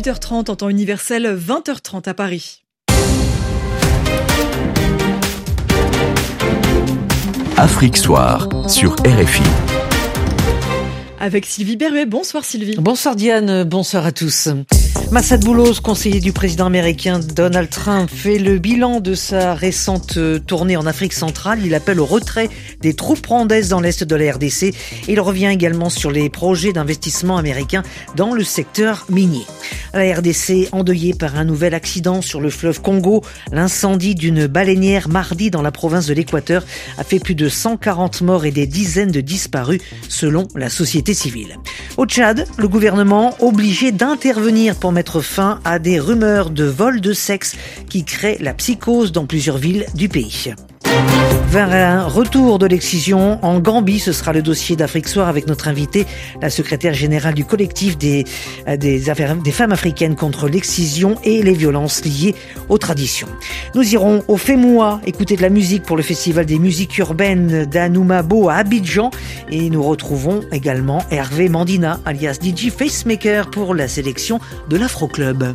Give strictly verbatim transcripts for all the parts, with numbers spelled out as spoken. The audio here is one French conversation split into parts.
dix-huit heures trente en temps universel, vingt heures trente à Paris. Afrique Soir sur R F I. Avec Sylvie Berruet. Bonsoir Sylvie. Bonsoir Diane, bonsoir à tous. Massad Boulos, conseiller du président américain Donald Trump, fait le bilan de sa récente tournée en Afrique centrale. Il appelle au retrait des troupes rwandaises dans l'est de la R D C. Il revient également sur les projets d'investissement américains dans le secteur minier. La R D C endeuillée par un nouvel accident sur le fleuve Congo. L'incendie d'une baleinière mardi dans la province de l'Équateur a fait plus de cent quarante morts et des dizaines de disparus selon la société civile. Au Tchad, le gouvernement obligé d'intervenir pour mettre fin à des rumeurs de vol de sexe qui créent la psychose dans plusieurs villes du pays. Vers un retour de l'excision en Gambie, ce sera le dossier d'Afrique Soir avec notre invitée, la secrétaire générale du collectif des, des, affaires, des femmes africaines contre l'excision et les violences liées aux traditions. Nous irons au Fémoua écouter de la musique pour le festival des musiques urbaines d'Anoumabo à Abidjan et nous retrouvons également Hervé Mandina alias D J Facemaker pour la sélection de l'Afro Club.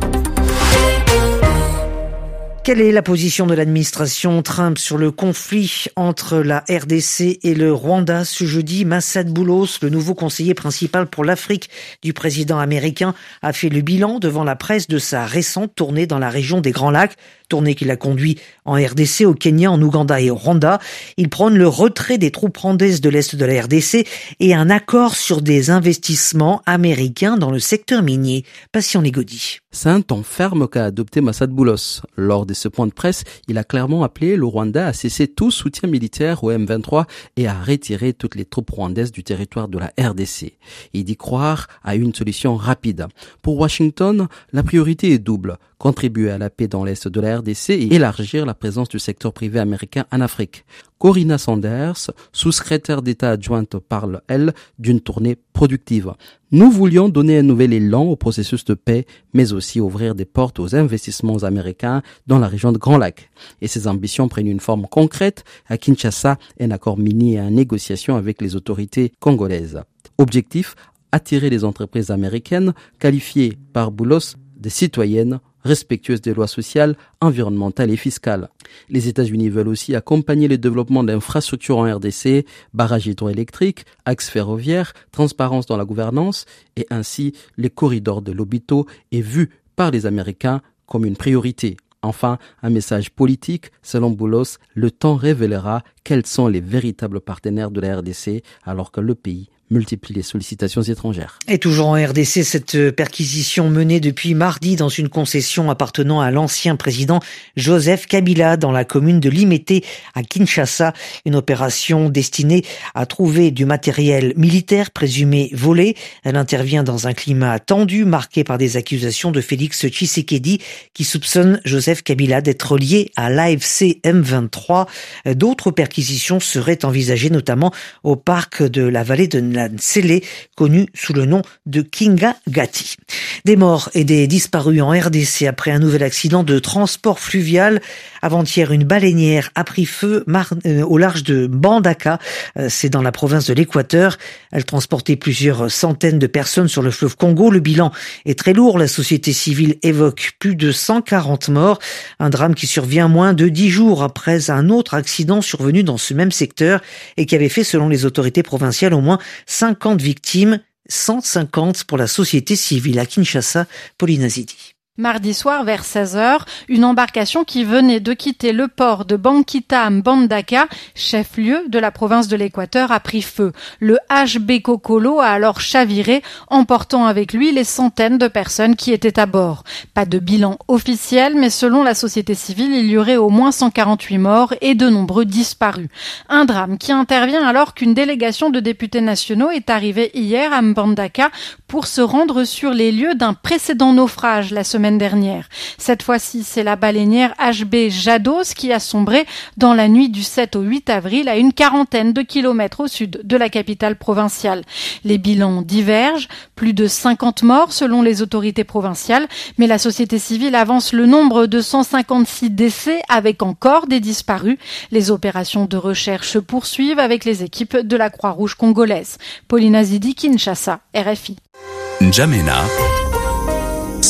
Quelle est la position de l'administration Trump sur le conflit entre la R D C et le Rwanda ce jeudi? Massad Boulos, le nouveau conseiller principal pour l'Afrique du président américain, a fait le bilan devant la presse de sa récente tournée dans la région des Grands Lacs, tournée qu'il a conduit en R D C, au Kenya, en Ouganda et au Rwanda. Il prône le retrait des troupes rwandaises de l'est de la R D C et un accord sur des investissements américains dans le secteur minier. Passion Négodi. C'est un ton ferme qu'a adopté Massad Boulos. Lors de ce point de presse, il a clairement appelé le Rwanda à cesser tout soutien militaire au M vingt-trois et à retirer toutes les troupes rwandaises du territoire de la R D C. Il dit croire à une solution rapide. Pour Washington, la priorité est double: contribuer à la paix dans l'est de la R D C et élargir la présence du secteur privé américain en Afrique. Corinna Sanders, sous-secrétaire d'État adjointe, parle, elle, d'une tournée productive. Nous voulions donner un nouvel élan au processus de paix, mais aussi ouvrir des portes aux investissements américains dans la région de Grand Lac. Et ces ambitions prennent une forme concrète. À Kinshasa, un accord minier en négociation avec les autorités congolaises. Objectif, attirer les entreprises américaines, qualifiées par Boulos de citoyennes, respectueuse des lois sociales, environnementales et fiscales. Les États-Unis veulent aussi accompagner le développement d'infrastructures en R D C, barrages hydroélectriques, axes ferroviaires, transparence dans la gouvernance, et ainsi les corridors de Lobito est vu par les Américains comme une priorité. Enfin, un message politique, selon Boulos, le temps révélera quels sont les véritables partenaires de la R D C alors que le pays multiplie les sollicitations étrangères. Et toujours en R D C, cette perquisition menée depuis mardi dans une concession appartenant à l'ancien président Joseph Kabila dans la commune de Limete à Kinshasa. Une opération destinée à trouver du matériel militaire présumé volé. Elle intervient dans un climat tendu marqué par des accusations de Félix Tshisekedi qui soupçonne Joseph Kabila d'être lié à l'A F C M vingt-trois. D'autres perquisitions seraient envisagées notamment au parc de la vallée de Nsele, connu sous le nom de Kingagati. Des morts et des disparus en R D C après un nouvel accident de transport fluvial. Avant-hier, une baleinière a pris feu mar- euh, au large de Mbandaka. Euh, c'est dans la province de l'Équateur. Elle transportait plusieurs centaines de personnes sur le fleuve Congo. Le bilan est très lourd. La société civile évoque plus de cent quarante morts. Un drame qui survient moins de dix jours après un autre accident survenu dans ce même secteur et qui avait fait, selon les autorités provinciales, au moins cinquante victimes, cent cinquante pour la société civile. À Kinshasa, Pauline Azidi. Mardi soir, vers seize heures, une embarcation qui venait de quitter le port de Bankita à Mbandaka, chef-lieu de la province de l'Équateur, a pris feu. Le H B Kokolo a alors chaviré, emportant avec lui les centaines de personnes qui étaient à bord. Pas de bilan officiel, mais selon la société civile, il y aurait au moins cent quarante-huit morts et de nombreux disparus. Un drame qui intervient alors qu'une délégation de députés nationaux est arrivée hier à Mbandaka pour se rendre sur les lieux d'un précédent naufrage la semaine dernière. Cette fois-ci, c'est la baleinière H B Jados qui a sombré dans la nuit du sept au huit avril à une quarantaine de kilomètres au sud de la capitale provinciale. Les bilans divergent, plus de cinquante morts selon les autorités provinciales, mais la société civile avance le nombre de cent cinquante-six décès avec encore des disparus. Les opérations de recherche se poursuivent avec les équipes de la Croix-Rouge congolaise. Pauline Azidi, Kinshasa, R F I. N'Djamena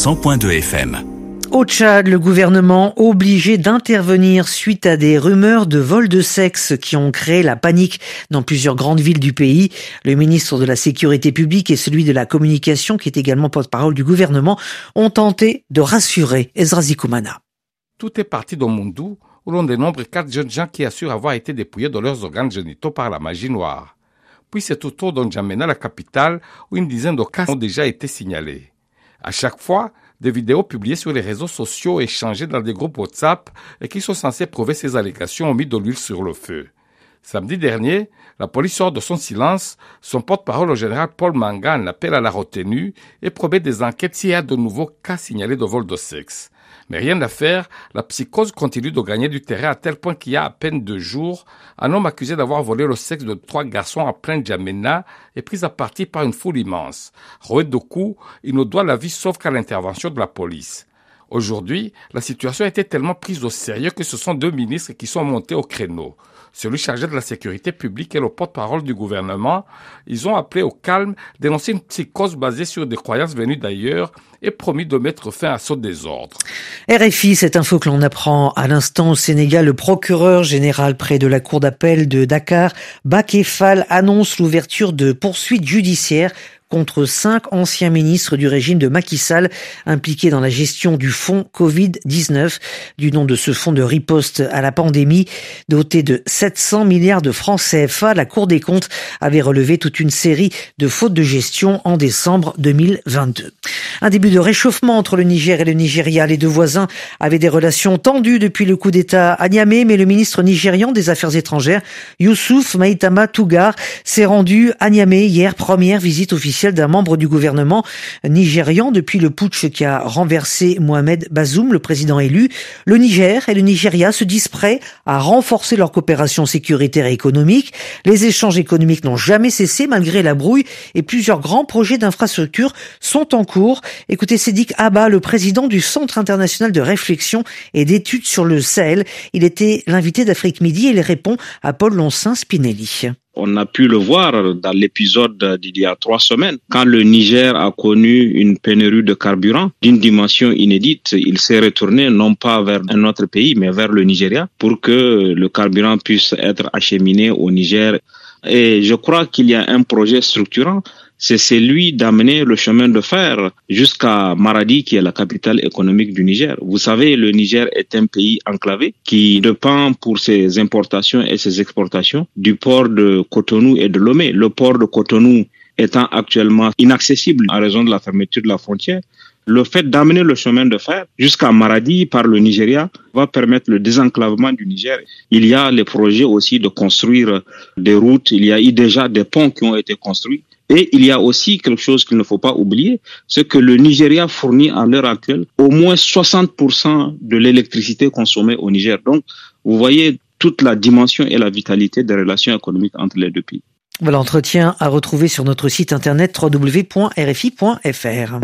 cent point deux F M. Au Tchad, le gouvernement obligé d'intervenir suite à des rumeurs de vol de sexe qui ont créé la panique dans plusieurs grandes villes du pays. Le ministre de la Sécurité publique et celui de la Communication, qui est également porte-parole du gouvernement, ont tenté de rassurer Ezra Zikoumana. Tout est parti de Mondou, où l'on dénombre quatre jeunes gens qui assurent avoir été dépouillés de leurs organes génitaux par la magie noire. Puis c'est au tour de N'Djamena, la capitale, où une dizaine de cas ont déjà été signalés. À chaque fois, des vidéos publiées sur les réseaux sociaux échangées dans des groupes WhatsApp et qui sont censées prouver ces allégations ont mis de l'huile sur le feu. Samedi dernier, la police sort de son silence. Son porte-parole, le général Paul Mangan, appelle à la retenue et promet des enquêtes s'il y a de nouveaux cas signalés de vol de sexe. Mais rien à faire, la psychose continue de gagner du terrain à tel point qu'il y a à peine deux jours, un homme accusé d'avoir volé le sexe de trois garçons à plein N'Djamena est pris à partie par une foule immense. Roué de coups, il ne doit la vie sauf qu'à l'intervention de la police. Aujourd'hui, la situation a été tellement prise au sérieux que ce sont deux ministres qui sont montés au créneau. Celui chargé de la sécurité publique et le porte-parole du gouvernement, ils ont appelé au calme, dénoncé une psychose basée sur des croyances venues d'ailleurs et promis de mettre fin à ce désordre. R F I, cette info que l'on apprend à l'instant au Sénégal, le procureur général près de la cour d'appel de Dakar, Baké Fall, annonce l'ouverture de poursuites judiciaires contre cinq anciens ministres du régime de Macky Sall impliqués dans la gestion du fonds covid dix-neuf, du nom de ce fonds de riposte à la pandémie. Doté de sept cents milliards de francs C F A, la Cour des comptes avait relevé toute une série de fautes de gestion en décembre deux mille vingt-deux. Un début de réchauffement entre le Niger et le Nigeria. Les deux voisins avaient des relations tendues depuis le coup d'État à Niamey, mais le ministre nigérian des Affaires étrangères, Youssouf Maïtama Tougar, s'est rendu à Niamey hier, première visite officielle d'un membre du gouvernement nigérian depuis le putsch qui a renversé Mohamed Bazoum, le président élu. Le Niger et le Nigeria se disent prêts à renforcer leur coopération sécuritaire et économique. Les échanges économiques n'ont jamais cessé malgré la brouille et plusieurs grands projets d'infrastructure sont en cours. Écoutez Sédik Abba, le président du Centre international de réflexion et d'études sur le Sahel. Il était l'invité d'Afrique Midi et il répond à Paul Loncin-Spinelli. On a pu le voir dans l'épisode d'il y a trois semaines. Quand le Niger a connu une pénurie de carburant d'une dimension inédite, il s'est retourné non pas vers un autre pays, mais vers le Nigeria pour que le carburant puisse être acheminé au Niger. Et je crois qu'il y a un projet structurant, c'est celui d'amener le chemin de fer jusqu'à Maradi, qui est la capitale économique du Niger. Vous savez, le Niger est un pays enclavé qui dépend pour ses importations et ses exportations du port de Cotonou et de Lomé. Le port de Cotonou étant actuellement inaccessible en raison de la fermeture de la frontière. Le fait d'amener le chemin de fer jusqu'à Maradi par le Nigeria va permettre le désenclavement du Niger. Il y a les projets aussi de construire des routes, il y a eu déjà des ponts qui ont été construits. Et il y a aussi quelque chose qu'il ne faut pas oublier, c'est que le Nigeria fournit à l'heure actuelle au moins soixante pour cent de l'électricité consommée au Niger. Donc, vous voyez toute la dimension et la vitalité des relations économiques entre les deux pays. Voilà, entretien à retrouver sur notre site internet w w w point r f i point f r.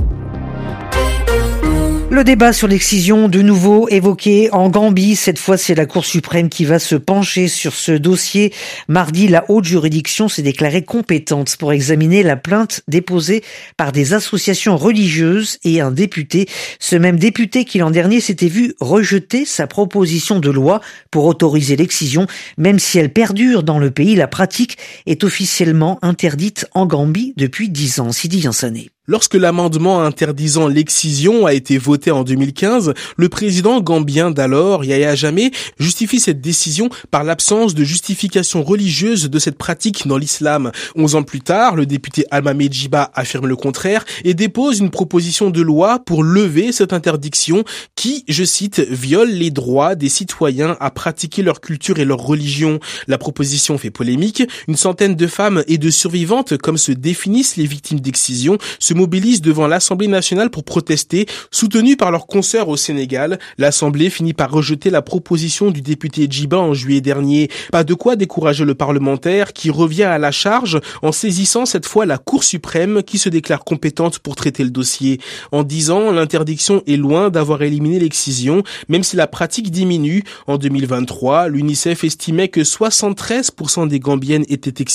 Le débat sur l'excision, de nouveau évoqué en Gambie. Cette fois, c'est la Cour suprême qui va se pencher sur ce dossier. Mardi, la haute juridiction s'est déclarée compétente pour examiner la plainte déposée par des associations religieuses et un député. Ce même député qui l'an dernier s'était vu rejeter sa proposition de loi pour autoriser l'excision. Même si elle perdure dans le pays, la pratique est officiellement interdite en Gambie depuis dix ans. Sidi Yansané. Lorsque l'amendement interdisant l'excision a été voté en deux mille quinze, le président gambien d'alors, Yahya Jammeh, justifie cette décision par l'absence de justification religieuse de cette pratique dans l'islam. Onze ans plus tard, le député Alma Medjiba affirme le contraire et dépose une proposition de loi pour lever cette interdiction qui, je cite, viole les droits des citoyens à pratiquer leur culture et leur religion. La proposition fait polémique. Une centaine de femmes et de survivantes, comme se définissent les victimes d'excision, se mobilisent devant l'Assemblée nationale pour protester, soutenus par leurs consoeurs au Sénégal. L'Assemblée finit par rejeter la proposition du député Djiba en juillet dernier. Pas de quoi décourager le parlementaire qui revient à la charge en saisissant cette fois la Cour suprême qui se déclare compétente pour traiter le dossier. En dix ans, l'interdiction est loin d'avoir éliminé l'excision, même si la pratique diminue. En deux mille vingt-trois, l'UNICEF estimait que soixante-treize pour cent des Gambiennes étaient excisées.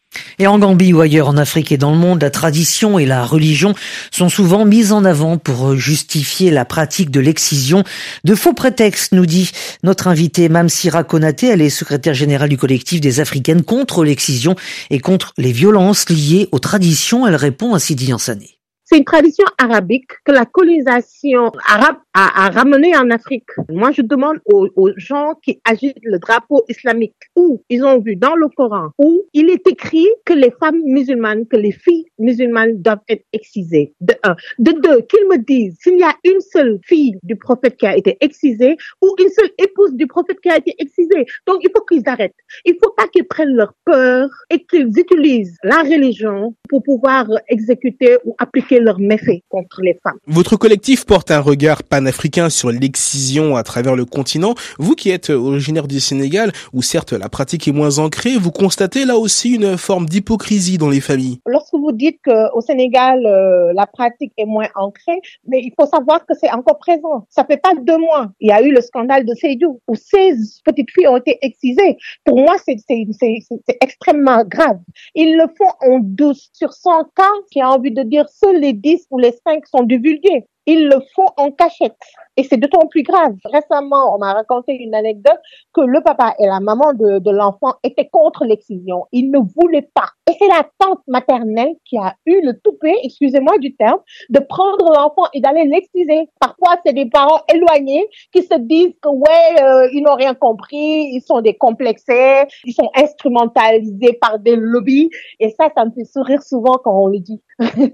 Et en Gambie ou ailleurs en Afrique et dans le monde, la tradition et la religion sont souvent mises en avant pour justifier la pratique de l'excision. De faux prétextes, nous dit notre invitée Mamsira Konaté. Elle est secrétaire générale du collectif des Africaines contre l'excision et contre les violences liées aux traditions. Elle répond à Sidi Yansane. C'est une tradition arabique que la colonisation arabe a, a ramenée en Afrique. Moi, je demande aux, aux gens qui agitent le drapeau islamique, où ils ont vu dans le Coran, où il est écrit que les femmes musulmanes, que les filles musulmanes doivent être excisées. De un. De deux, qu'ils me disent s'il y a une seule fille du prophète qui a été excisée ou une seule épouse du prophète qui a été excisée. Donc, il faut qu'ils arrêtent. Il ne faut pas qu'ils prennent leur peur et qu'ils utilisent la religion pour pouvoir exécuter ou appliquer leurs méfaits contre les femmes. Votre collectif porte un regard panafricain sur l'excision à travers le continent. Vous qui êtes originaire du Sénégal, où certes la pratique est moins ancrée, vous constatez là aussi une forme d'hypocrisie dans les familles. Lorsque vous dites qu'au Sénégal, euh, la pratique est moins ancrée, mais il faut savoir que c'est encore présent. Ça fait pas deux mois. Il y a eu le scandale de Sédhiou, où seize petites filles ont été excisées. Pour moi, c'est, c'est, c'est, c'est extrêmement grave. Ils le font en douze sur cent cas, qui a envie de dire seuls les dix ou les cinq sont divulgués. Ils le font en cachette. Et c'est d'autant plus grave. Récemment, on m'a raconté une anecdote que le papa et la maman de, de l'enfant étaient contre l'excision. Ils ne voulaient pas. Et c'est la tante maternelle qui a eu le toupet, excusez-moi du terme, de prendre l'enfant et d'aller l'exciser. Parfois, c'est des parents éloignés qui se disent que ouais, euh, ils n'ont rien compris, ils sont décomplexés, ils sont instrumentalisés par des lobbies. Et ça, ça me fait sourire souvent quand on le dit.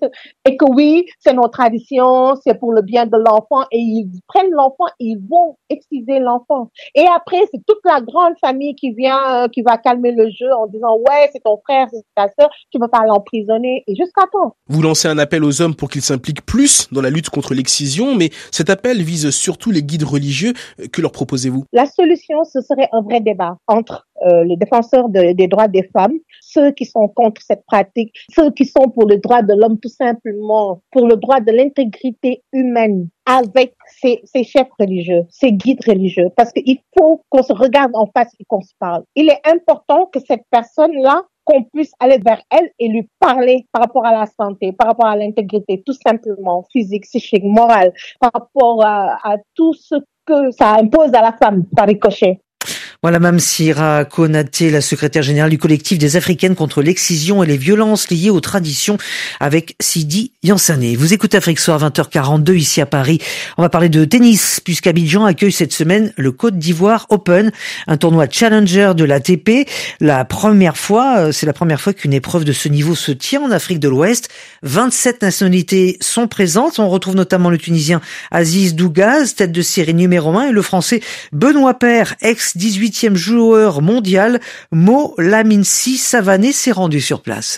Et que oui, c'est nos traditions, c'est pour le bien de l'enfant, et ils prennent l'enfant et ils vont exciser l'enfant. Et après, c'est toute la grande famille qui vient, euh, qui va calmer le jeu en disant ouais, c'est ton frère, c'est ta sœur, tu ne peux pas l'emprisonner. Et jusqu'à quand? Vous lancez un appel aux hommes pour qu'ils s'impliquent plus dans la lutte contre l'excision, mais cet appel vise surtout les guides religieux. Que leur proposez-vous? La solution, ce serait un vrai débat entre euh, les défenseurs de, des droits des femmes, ceux qui sont contre cette pratique, ceux qui sont pour le droit de l'homme tout simplement, pour le droit de l'intégrité humaine, avec ces, ces chefs religieux, ces guides religieux, parce qu'il faut qu'on se regarde en face et qu'on se parle. Il est important que cette personne-là, qu'on puisse aller vers elle et lui parler par rapport à la santé, par rapport à l'intégrité, tout simplement, physique, psychique, morale, par rapport à, à tout ce que ça impose à la femme par ricochet. Voilà Mamsira Konaté, la secrétaire générale du collectif des Africaines contre l'excision et les violences liées aux traditions, avec Sidi Yansane. Vous écoutez Afrique Soir, vingt heures quarante-deux ici à Paris. On va parler de tennis, puisqu'Abidjan accueille cette semaine le Côte d'Ivoire Open, un tournoi challenger de l'A T P. La première fois, c'est la première fois qu'une épreuve de ce niveau se tient en Afrique de l'Ouest. vingt-sept nationalités sont présentes. On retrouve notamment le Tunisien Aziz Dougaz, tête de série numéro un, et le Français Benoît Paire, ex-dix-huitième joueur mondial. Mo Laminsi Savané s'est rendu sur place.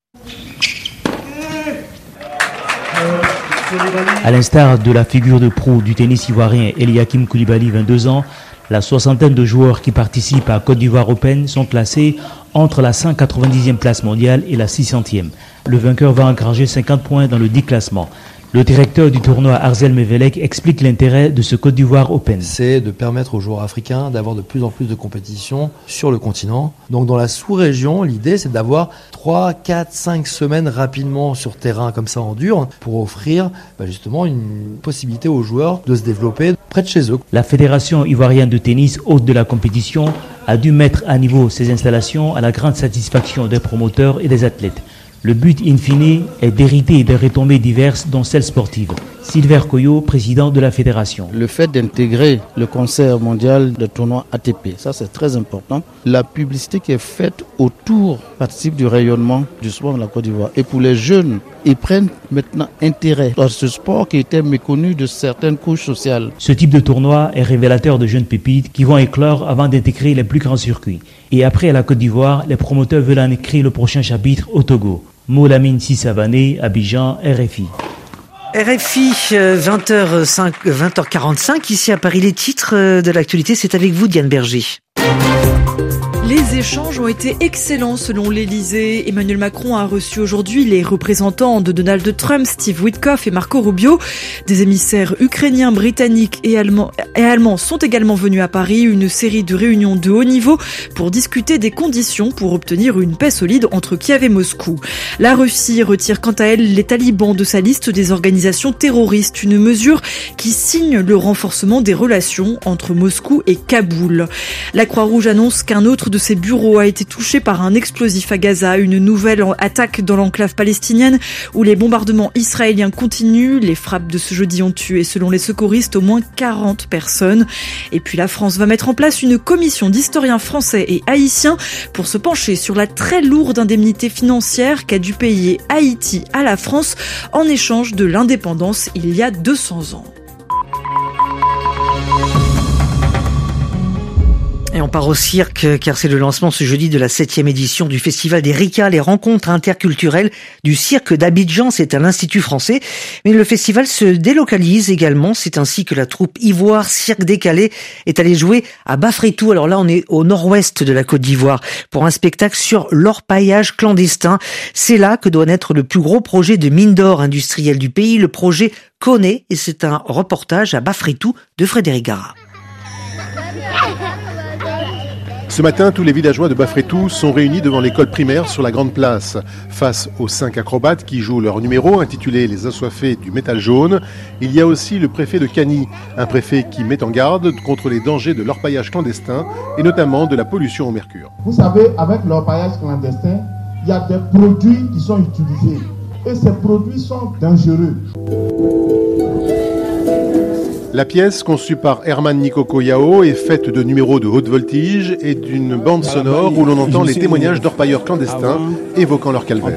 À l'instar de la figure de proue du tennis ivoirien Eliakim Koulibaly, vingt-deux ans, la soixantaine de joueurs qui participent à Côte d'Ivoire Open sont classés entre la cent quatre-vingt-dixième place mondiale et la six centième. Le vainqueur va engranger cinquante points dans le dit classement. Le directeur du tournoi, Arzel Mevelek, explique l'intérêt de ce Côte d'Ivoire Open. C'est de permettre aux joueurs africains d'avoir de plus en plus de compétitions sur le continent. Donc dans la sous-région, l'idée c'est d'avoir trois, quatre, cinq semaines rapidement sur terrain comme ça en dur pour offrir bah, justement une possibilité aux joueurs de se développer près de chez eux. La Fédération ivoirienne de tennis, hôte de la compétition, a dû mettre à niveau ses installations à la grande satisfaction des promoteurs et des athlètes. Le but in fine est d'hériter des retombées diverses dont celles sportives. Silver Koyo, président de la fédération. Le fait d'intégrer le concert mondial de tournoi A T P, ça c'est très important. La publicité qui est faite autour participe du rayonnement du sport de la Côte d'Ivoire. Et pour les jeunes, ils prennent maintenant intérêt dans ce sport qui était méconnu de certaines couches sociales. Ce type de tournoi est révélateur de jeunes pépites qui vont éclore avant d'intégrer les plus grands circuits. Et après la Côte d'Ivoire, les promoteurs veulent en écrire le prochain chapitre au Togo. Mo Laminsi Savané, Abidjan, R F I. R F I, vingt heures quarante-cinq, ici à Paris. Les titres de l'actualité, c'est avec vous, Diane Berger. Les échanges ont été excellents selon l'Elysée. Emmanuel Macron a reçu aujourd'hui les représentants de Donald Trump, Steve Witkoff et Marco Rubio. Des émissaires ukrainiens, britanniques et allemands, et allemands sont également venus à Paris. Une série de réunions de haut niveau pour discuter des conditions pour obtenir une paix solide entre Kiev et Moscou. La Russie retire quant à elle les talibans de sa liste des organisations terroristes. Une mesure qui signe le renforcement des relations entre Moscou et Kaboul. La Croix-Rouge annonce qu'un autre de ses bureaux a été touché par un explosif à Gaza. Une nouvelle attaque dans l'enclave palestinienne où les bombardements israéliens continuent. Les frappes de ce jeudi ont tué, selon les secouristes, au moins quarante personnes. Et puis la France va mettre en place une commission d'historiens français et haïtiens pour se pencher sur la très lourde indemnité financière qu'a dû payer Haïti à la France en échange de l'indépendance il y a deux cents ans. Et on part au cirque, car c'est le lancement ce jeudi de la septième édition du Festival des RICA, les rencontres interculturelles du cirque d'Abidjan. C'est à l'Institut français. Mais le festival se délocalise également. C'est ainsi que la troupe Ivoire Cirque Décalé est allée jouer à Bafretou. Alors là, on est au nord-ouest de la Côte d'Ivoire pour un spectacle sur l'orpaillage clandestin. C'est là que doit naître le plus gros projet de mine d'or industrielle du pays, le projet Koné. Et c'est un reportage à Bafretou de Frédéric Gara. Ce matin, tous les villageois de Bafretou sont réunis devant l'école primaire sur la Grande Place. Face aux cinq acrobates qui jouent leur numéro intitulé « Les assoiffés du métal jaune », il y a aussi le préfet de Kani, un préfet qui met en garde contre les dangers de l'orpaillage clandestin et notamment de la pollution au mercure. Vous savez, avec l'orpaillage clandestin, il y a des produits qui sont utilisés et ces produits sont dangereux. La pièce, conçue par Herman Nikoko Yao, est faite de numéros de haute voltige et d'une bande sonore où l'on entend les témoignages d'orpailleurs clandestins évoquant leur calvaire.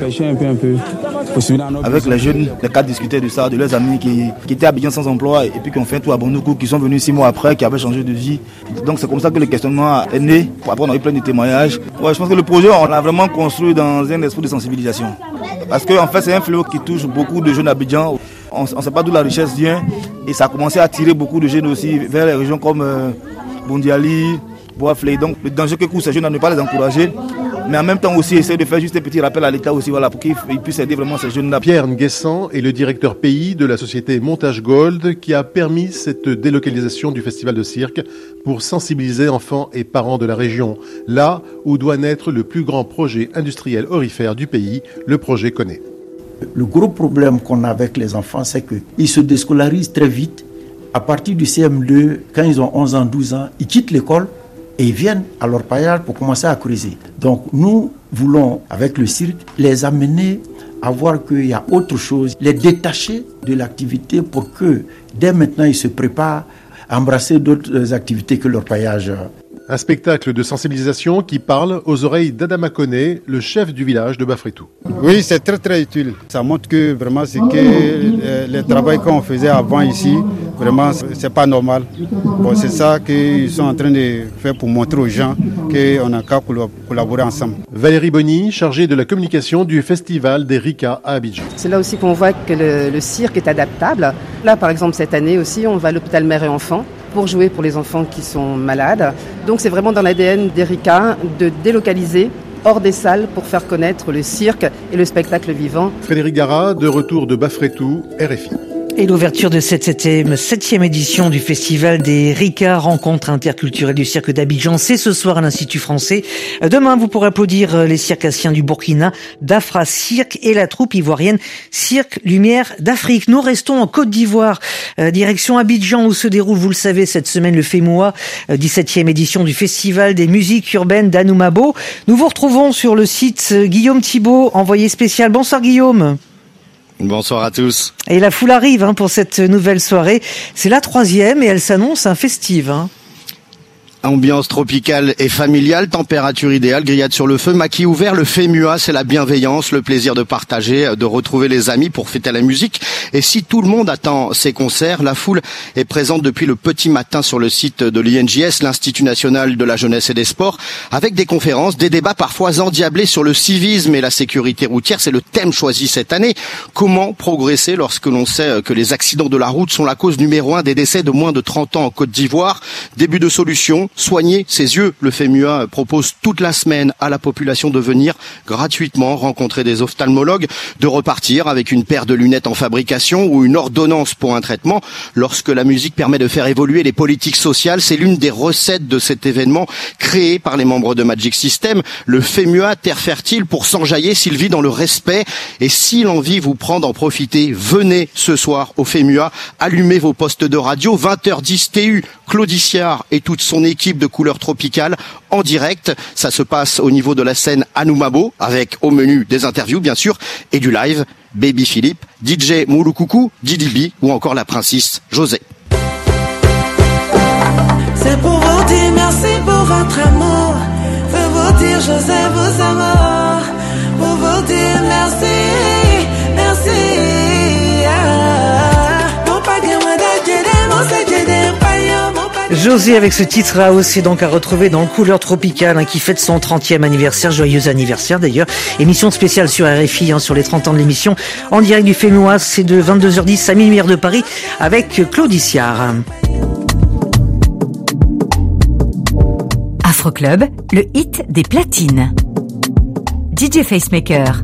Avec les jeunes, les quatre discutaient de ça, de leurs amis qui, qui étaient à Abidjan sans emploi et puis qui ont fait un tour à Bondoukou, qui sont venus six mois après, qui avaient changé de vie. Donc c'est comme ça que le questionnement est né. Après on a eu plein de témoignages. Ouais, je pense que le projet, on l'a vraiment construit dans un esprit de sensibilisation. Parce qu'en en fait, c'est un fléau qui touche beaucoup de jeunes à Abidjan. On ne sait pas d'où la richesse vient et ça a commencé à attirer beaucoup de jeunes aussi vers les régions comme euh, Bondiali, Boaflé. Donc le danger que courent ces jeunes à ne pas les encourager, mais en même temps aussi essayer de faire juste un petit rappel à l'État aussi, voilà, pour qu'ils puissent aider vraiment ces jeunes-là. Pierre Nguessan est le directeur pays de la société Montage Gold qui a permis cette délocalisation du festival de cirque pour sensibiliser enfants et parents de la région, là où doit naître le plus grand projet industriel aurifère du pays, le projet Koné. Le gros problème qu'on a avec les enfants, c'est qu'ils se déscolarisent très vite. À partir du C M deux, quand ils ont onze ans, douze ans, ils quittent l'école et ils viennent à l'orpaillage pour commencer à creuser. Donc nous voulons, avec le cirque, les amener à voir qu'il y a autre chose, les détacher de l'activité pour que, dès maintenant, ils se préparent à embrasser d'autres activités que l'orpaillage. Un spectacle de sensibilisation qui parle aux oreilles d'Adama Koné, le chef du village de Bafretou. Oui, c'est très très utile. Ça montre que vraiment c'est que le, le travail qu'on faisait avant ici, vraiment c'est pas normal. Bon, c'est ça qu'ils sont en train de faire pour montrer aux gens qu'on a qu'à collaborer ensemble. Valérie Bonny, chargée de la communication du festival des RICA à Abidjan. C'est là aussi qu'on voit que le, le cirque est adaptable. Là, par exemple, cette année aussi, on va à l'hôpital Mère et Enfants pour jouer pour les enfants qui sont malades. Donc c'est vraiment dans l'A D N des RICA de délocaliser hors des salles pour faire connaître le cirque et le spectacle vivant. Frédéric Gara, de retour de Bafretou, R F I. Et l'ouverture de cette septième, septième édition du Festival des RICA, rencontre interculturelle du cirque d'Abidjan, c'est ce soir à l'Institut français. Demain, vous pourrez applaudir les circassiens du Burkina, d'Afra Cirque et la troupe ivoirienne Cirque Lumière d'Afrique. Nous restons en Côte d'Ivoire, euh, direction Abidjan où se déroule, vous le savez, cette semaine le FEMOA, euh, dix-septième édition du Festival des musiques urbaines d'Anoumabo. Nous vous retrouvons sur le site euh, Guillaume Thibault, envoyé spécial. Bonsoir Guillaume. Bonsoir à tous. Et la foule arrive hein, pour cette nouvelle soirée. C'est la troisième et elle s'annonce un festive. Hein. Ambiance tropicale et familiale, température idéale, grillade sur le feu, maquis ouvert, le FEMUA, c'est la bienveillance, le plaisir de partager, de retrouver les amis pour fêter la musique. Et si tout le monde attend ces concerts, la foule est présente depuis le petit matin sur le site de l'I N J S, l'Institut National de la Jeunesse et des Sports, avec des conférences, des débats parfois endiablés sur le civisme et la sécurité routière. C'est le thème choisi cette année. Comment progresser lorsque l'on sait que les accidents de la route sont la cause numéro un des décès de moins de trente ans en Côte d'Ivoire? Début de solution. soigner ses yeux. Le FEMUA propose toute la semaine à la population de venir gratuitement rencontrer des ophtalmologues, de repartir avec une paire de lunettes en fabrication ou une ordonnance pour un traitement. Lorsque la musique permet de faire évoluer les politiques sociales, c'est l'une des recettes de cet événement créé par les membres de Magic System. Le FEMUA, terre fertile pour s'enjailler s'il vit dans le respect. Et si l'envie vous prend d'en profiter, venez ce soir au FEMUA, allumez vos postes de radio, vingt heures dix T U, Claudiciard et toute son équipe de couleurs tropicales en direct. Ça se passe au niveau de la scène Anoumabo, avec au menu des interviews bien sûr, et du live, Baby Philippe, D J Mouloukoukou, Didi B ou encore la princesse José. C'est pour vous dire merci pour votre amour, pour vous dire José vous amour, pour vous dire merci, merci. José avec ce titre A O C donc à retrouver dans Couleur Tropicale hein, qui fête son trentième anniversaire, joyeux anniversaire d'ailleurs. Émission spéciale sur R F I hein, sur les trente ans de l'émission. En direct du FEMUA, c'est de vingt-deux heures dix à minuit heure de Paris avec Claudiciard. Afroclub, le hit des platines. D J Facemaker.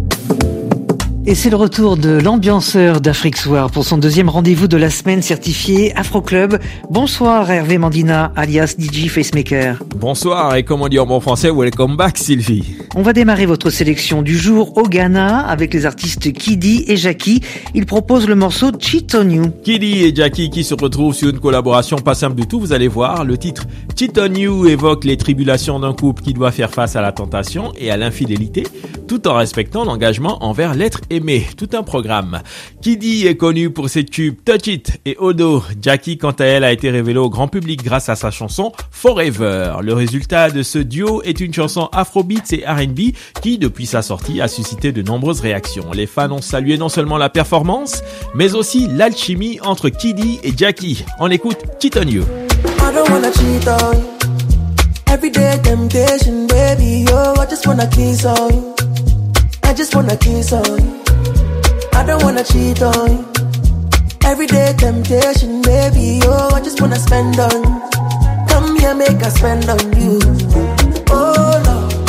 Et c'est le retour de l'ambianceur d'Afrique Soir pour son deuxième rendez-vous de la semaine certifié Afroclub. Bonsoir Hervé Mandina, alias D J Facemaker. Bonsoir et comme on dit en bon français, welcome back Sylvie. On va démarrer votre sélection du jour au Ghana avec les artistes Kidi et Jackie. Ils proposent le morceau Cheat on You. Kidi et Jackie qui se retrouvent sur une collaboration pas simple du tout, vous allez voir. Le titre Cheat on You évoque les tribulations d'un couple qui doit faire face à la tentation et à l'infidélité, tout en respectant l'engagement envers l'être aimé. Tout un programme. Kidi est connu pour ses tubes Touch It et Odo. Jackie, quant à elle, a été révélée au grand public grâce à sa chanson Forever. Le résultat de ce duo est une chanson Afrobeats et R and B qui, depuis sa sortie, a suscité de nombreuses réactions. Les fans ont salué non seulement la performance, mais aussi l'alchimie entre Kidi et Jackie. On écoute Cheat on You. I don't wanna cheat on you. Everyday temptation, baby, oh, I just wanna kiss on you. I just wanna kiss on you. I don't wanna cheat on you. Everyday temptation, baby, oh, I just wanna spend on you. Come here, make I spend on you. Oh,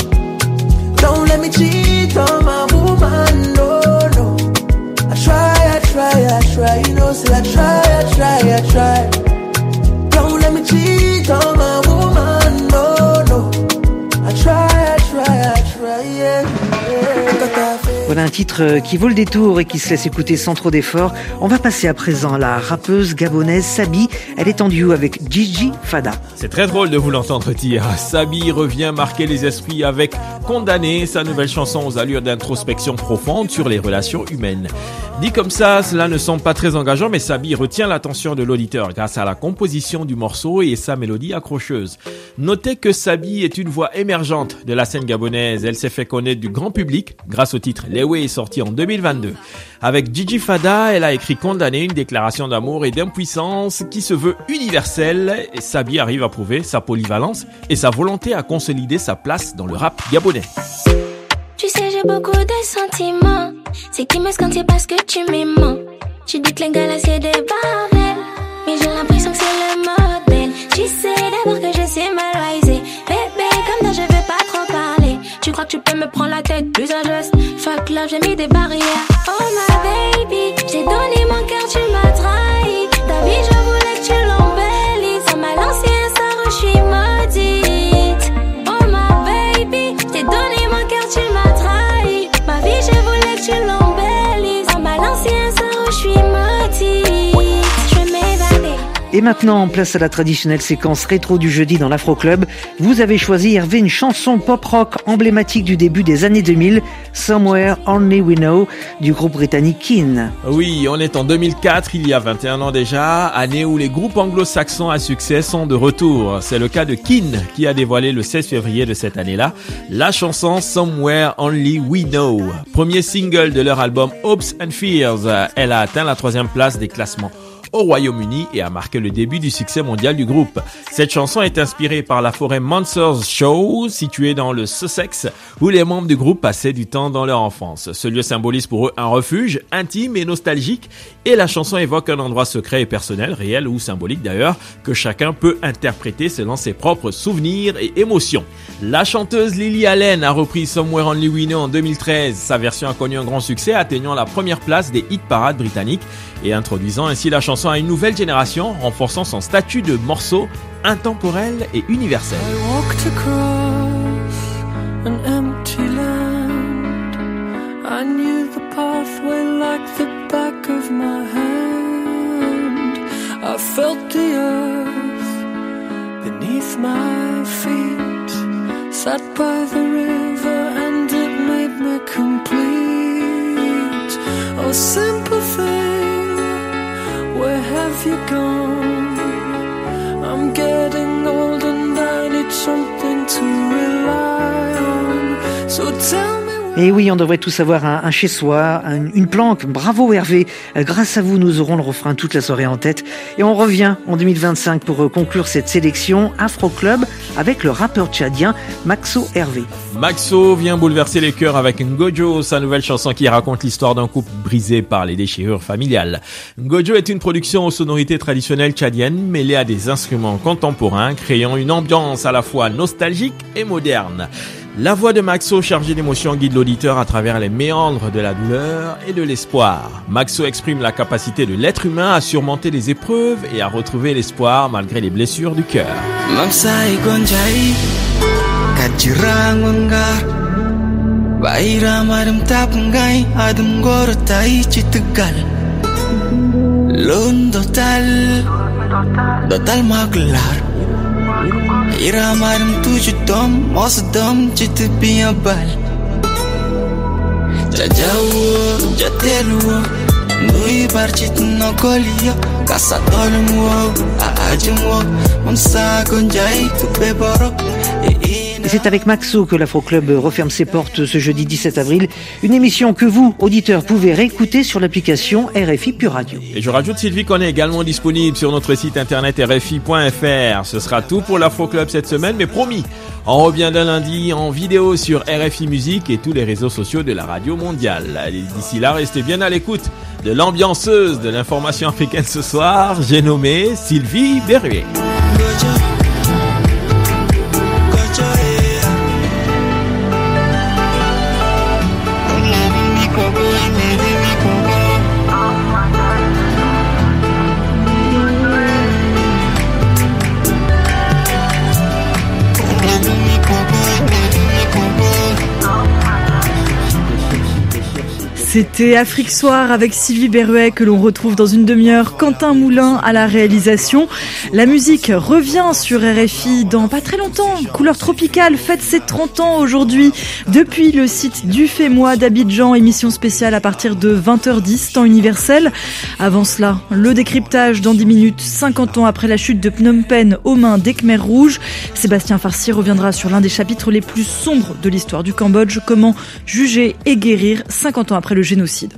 no. Don't let me cheat on my woman, no, no. I try, I try, I try, you know, say I try, I try, I try. Don't let me cheat on my woman, no, no. I try, I try, I try, yeah, yeah. Voilà un titre qui vaut le détour et qui se laisse écouter sans trop d'efforts. On va passer à présent à la rappeuse gabonaise Sabi. Elle est en duo avec Gigi Fada. C'est très drôle de vous l'entendre dire. Sabi revient marquer les esprits avec Condamné, sa nouvelle chanson aux allures d'introspection profonde sur les relations humaines. Dit comme ça, cela ne semble pas très engageant, mais Sabi retient l'attention de l'auditeur grâce à la composition du morceau et sa mélodie accrocheuse. Notez que Sabi est une voix émergente de la scène gabonaise. Elle s'est fait connaître du grand public grâce au titre Lewe, sorti en deux mille vingt-deux. Avec Gigi Fada, elle a écrit Condamné, une déclaration d'amour et d'impuissance qui se veut universelle. Et Sabi arrive à prouver sa polyvalence et sa volonté à consolider sa place dans le rap gabonais. Tu sais, j'ai beaucoup de sentiments. C'est qui me scandit parce que tu m'aimes. Tu dis que les gars là c'est des bordels, mais j'ai l'impression que c'est le modèle. Tu sais d'abord que je suis malaisée. Bébé, comme ça je veux pas trop parler. Tu crois que tu peux me prendre la tête, plus un geste. Fuck love, j'ai mis des barrières. Oh my baby, j'ai donné mon cœur, tu m'as trahi. Ta vie, je voulais que tu l'embellisses. Ça m'a lancé un sort, je suis maudite. Oh my baby, j'ai donné mon cœur, tu m'as trahi. Ma vie, je voulais que tu l'embellisses. Ça m'a lancé un sort, je suis maudite. Je vais m'évader. Et maintenant, place à la traditionnelle séquence rétro du jeudi dans l'Afroclub. Vous avez choisi, Hervé, une chanson pop-rock emblématique du début des années deux mille, Somewhere Only We Know, du groupe britannique Keane. Oui, on est en deux mille quatre, il y a vingt et un ans déjà, année où les groupes anglo-saxons à succès sont de retour. C'est le cas de Keane, qui a dévoilé le seize février de cette année-là la chanson Somewhere Only We Know. Premier single de leur album Hopes and Fears, elle a atteint la troisième place des classements au Royaume-Uni et a marqué le début du succès mondial du groupe. Cette chanson est inspirée par la forêt Monsters Show, située dans le Sussex, où les membres du groupe passaient du temps dans leur enfance. Ce lieu symbolise pour eux un refuge intime et nostalgique, et la chanson évoque un endroit secret et personnel, réel ou symbolique d'ailleurs, que chacun peut interpréter selon ses propres souvenirs et émotions. La chanteuse Lily Allen a repris Somewhere Only We Know en deux mille treize. Sa version a connu un grand succès, atteignant la première place des hit parades britanniques et introduisant ainsi la chanson à une nouvelle génération, renforçant son statut de morceau intemporel et universel. I walked across an empty land. I knew the pathway like the back of my hand. I felt the earth beneath my feet. Sat by the river and it made me complete. Oh, simple thing, where have you gone? I'm getting old and I need something to rely on. So tell me. Et oui, on devrait tous avoir un, un chez-soi, un, une planque. Bravo Hervé. Euh, grâce à vous, nous aurons le refrain toute la soirée en tête. Et on revient en deux mille vingt-cinq pour euh, conclure cette sélection Afro Club avec le rappeur tchadien Maxo Hervé. Maxo vient bouleverser les cœurs avec Ngojo, sa nouvelle chanson qui raconte l'histoire d'un couple brisé par les déchirures familiales. Ngojo est une production aux sonorités traditionnelles tchadiennes mêlée à des instruments contemporains, créant une ambiance à la fois nostalgique et moderne. La voix de Maxo chargée d'émotions guide l'auditeur à travers les méandres de la douleur et de l'espoir. Maxo exprime la capacité de l'être humain à surmonter les épreuves et à retrouver l'espoir malgré les blessures du cœur. Iramaram tujuh dom, mos dom jitu biya bal. Jajawo, jatelu, nui barjit no kolia, kasatolmu, aajmu, monsa gonjai tu beborok. Et c'est avec Maxo que l'Afro Club referme ses portes ce jeudi dix-sept avril. Une émission que vous, auditeurs, pouvez réécouter sur l'application R F I Pure Radio. Et je rajoute, Sylvie, qu'on est également disponible sur notre site internet R F I point F R. Ce sera tout pour l'Afro Club cette semaine, mais promis, on revient d'un lundi en vidéo sur R F I Musique et tous les réseaux sociaux de la radio mondiale. Allez, d'ici là, restez bien à l'écoute de l'ambianceuse de l'information africaine ce soir. J'ai nommé Sylvie Berruet. C'était Afrique Soir avec Sylvie Berruet que l'on retrouve dans une demi-heure, Quentin Moulin à la réalisation. La musique revient sur R F I dans pas très longtemps. Couleur Tropicale fête ses trente ans aujourd'hui depuis le site du Fémois d'Abidjan, émission spéciale à partir de vingt heures dix, temps universel. Avant cela, le décryptage dans dix minutes, cinquante ans après la chute de Phnom Penh aux mains des Khmers rouges. Sébastien Farcy reviendra sur l'un des chapitres les plus sombres de l'histoire du Cambodge, comment juger et guérir cinquante ans après le génocide.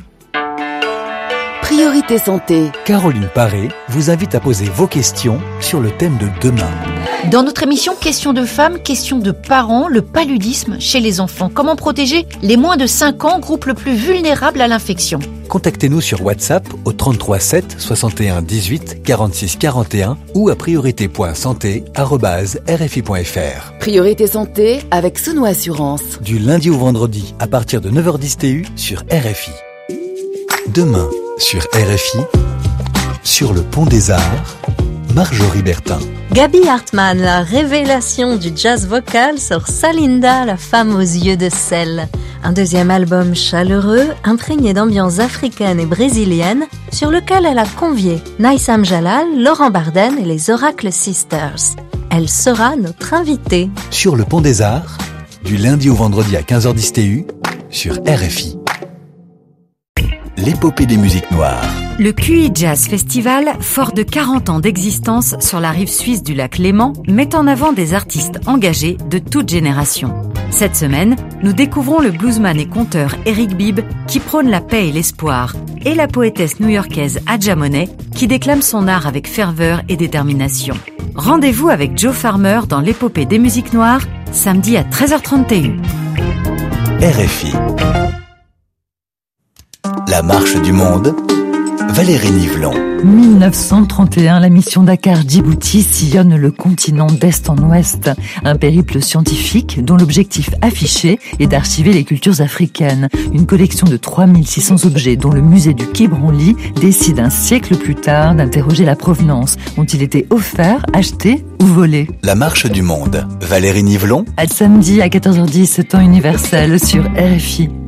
Priorité santé. Caroline Paré vous invite à poser vos questions sur le thème de demain. Dans notre émission Questions de femmes, questions de parents, le paludisme chez les enfants. Comment protéger les moins de cinq ans, groupe le plus vulnérable à l'infection? Contactez-nous sur WhatsApp au trente-trois sept soixante et un dix-huit quarante-six quarante et un ou à priorité point santé arobase r f i point f r. Priorité santé avec Sono Assurance. Du lundi au vendredi à partir de neuf heures dix T U sur R F I. Demain sur R F I, sur le Pont des Arts, Marjorie Bertin. Gaby Hartmann, la révélation du jazz vocal sur Salinda, la femme aux yeux de sel. Un deuxième album chaleureux, imprégné d'ambiances africaines et brésiliennes, sur lequel elle a convié Naïsam Jalal, Laurent Barden et les Oracle Sisters. Elle sera notre invitée. Sur le Pont des Arts, du lundi au vendredi à quinze heures dix T U, sur R F I. L'épopée des musiques noires. Le Q I Jazz Festival, fort de quarante ans d'existence sur la rive suisse du lac Léman, met en avant des artistes engagés de toute génération. Cette semaine, nous découvrons le bluesman et conteur Eric Bibb qui prône la paix et l'espoir, et la poétesse new-yorkaise Adja Monet qui déclame son art avec ferveur et détermination. Rendez-vous avec Joe Farmer dans l'épopée des musiques noires, samedi à treize heures trente et une. R F I. La marche du monde, Valérie Nivelon. mille neuf cent trente et un, la mission Dakar-Djibouti sillonne le continent d'est en ouest. Un périple scientifique dont l'objectif affiché est d'archiver les cultures africaines. Une collection de trois mille six cents objets dont le musée du Quai Branly décide un siècle plus tard d'interroger la provenance. Ont-ils été offerts, achetés ou volés? La marche du monde, Valérie Nivelon. À samedi à quatorze heures dix, temps universel sur R F I.